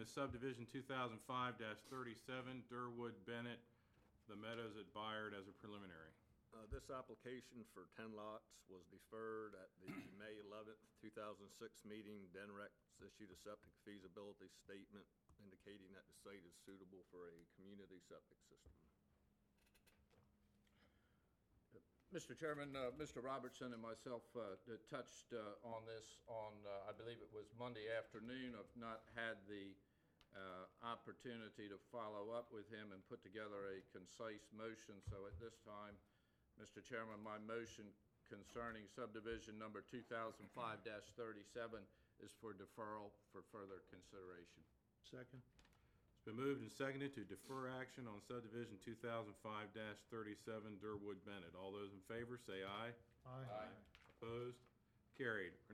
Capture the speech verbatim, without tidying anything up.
is subdivision two thousand five thirty-seven, Durwood Bennett, the Meadows at Byard as a preliminary. Uh, This application for ten lots was deferred at the May eleventh, two thousand six meeting. DENREC's issued a septic feasibility statement indicating that the site is suitable for a community septic system. Mister Chairman, uh, Mister Robertson and myself uh, touched uh, on this on, uh, I believe it was Monday afternoon. I've not had the uh, opportunity to follow up with him and put together a concise motion. So at this time, Mister Chairman, my motion concerning subdivision number two thousand five thirty-seven is for deferral for further consideration. Second. It's been moved and seconded to defer action on subdivision two thousand five thirty-seven, Durwood Bennett. All those in favor say aye. Aye. Opposed? Carried.